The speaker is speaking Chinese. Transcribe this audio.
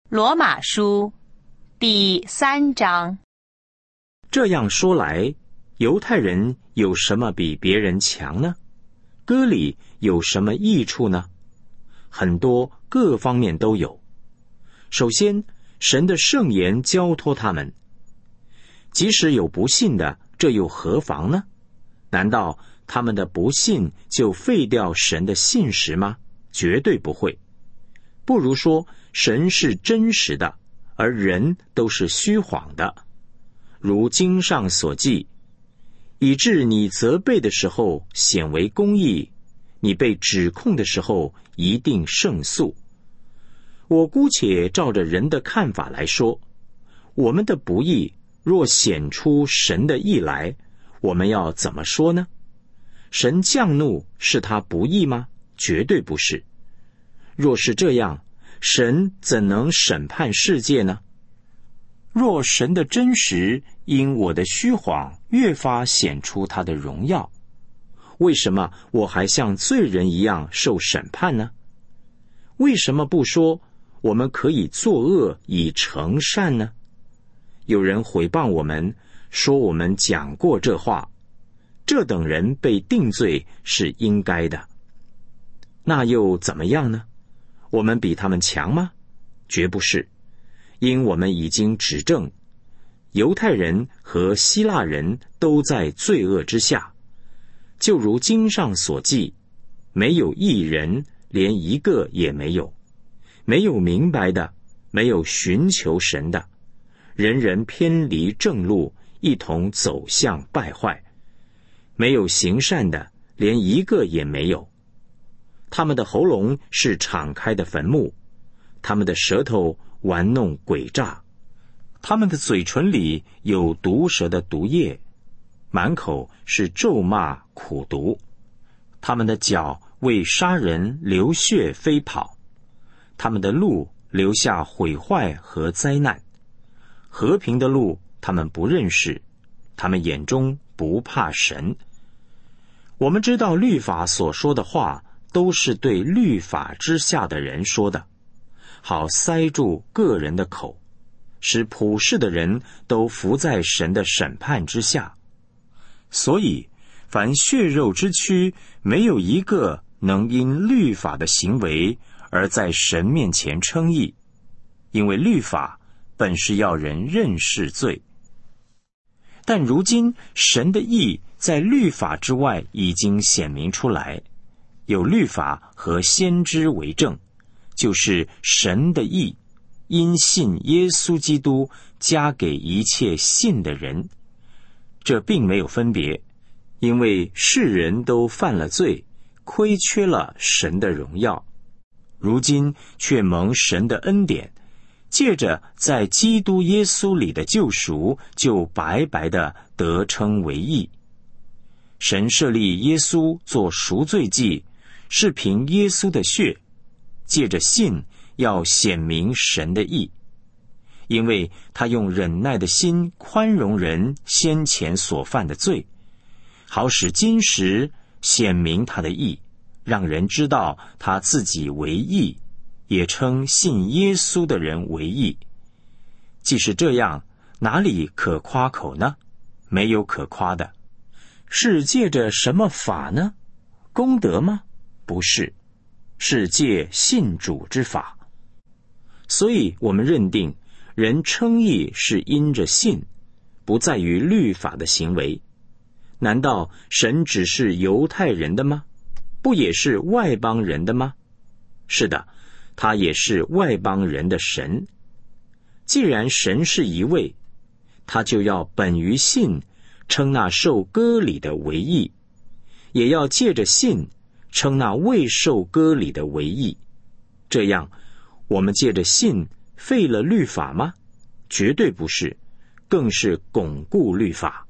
罗马书第3章。 这样说来，犹太人有什么比别人强呢？割礼有什么益处呢？很多，各方面都有。首先，神的圣言交托他们。即使有不信的，这又何妨呢？难道他们的不信就废掉神的信实吗？绝对不会。不如说，神是真实的，而人都是虚谎的。如经上所记，以致你责备的时候显为公义，你被指控的时候一定胜诉。我姑且照着人的看法来说，我们的不义若显出神的义来，我们要怎么说呢？神降怒是他不义吗？绝对不是。若是这样，神怎能审判世界呢？若神的真实因我的虚谎越发显出他的荣耀，为什么我还像罪人一样受审判呢？为什么不说我们可以作恶以成善呢？有人毁谤我们，说我们讲过这话，这等人被定罪是应该的。那又怎么样呢？我们比他们强吗？绝不是，因我们已经指证，犹太人和希腊人都在罪恶之下，就如经上所记，没有一人，连一个也没有，没有明白的，没有寻求神的，人人偏离正路，一同走向败坏，没有行善的，连一个也没有。他们的喉咙是敞开的坟墓，他们的舌头玩弄诡诈，他们的嘴唇里有毒蛇的毒液，满口是咒骂苦毒，他们的脚为杀人流血飞跑，他们的路留下毁坏和灾难，和平的路他们不认识，他们眼中不怕神。我们知道律法所说的话都是对律法之下的人说的，好塞住个人的口，使普世的人都伏在神的审判之下。所以凡血肉之躯没有一个能因律法的行为而在神面前称义，因为律法本是要人认识罪。但如今神的义在律法之外已经显明出来，有律法和先知为证，就是神的义因信耶稣基督加给一切信的人。这并没有分别，因为世人都犯了罪，亏缺了神的荣耀，如今却蒙神的恩典，借着在基督耶稣里的救赎，就白白的得称为义。神设立耶稣做赎罪祭，是凭耶稣的血，借着信要显明神的义，因为他用忍耐的心宽容人先前所犯的罪，好使今时显明他的义，让人知道他自己为义，也称信耶稣的人为义。既是这样，哪里可夸口呢？没有可夸的。是借着什么法呢？功德吗？不是，是借信主之法。所以我们认定人称义是因着信，不在于律法的行为。难道神只是犹太人的吗？不也是外邦人的吗？是的，他也是外邦人的神。既然神是一位，他就要本于信称那受割礼的为义，也要借着信称那未受割礼的为义。这样，我们借着信废了律法吗？绝对不是，更是巩固律法。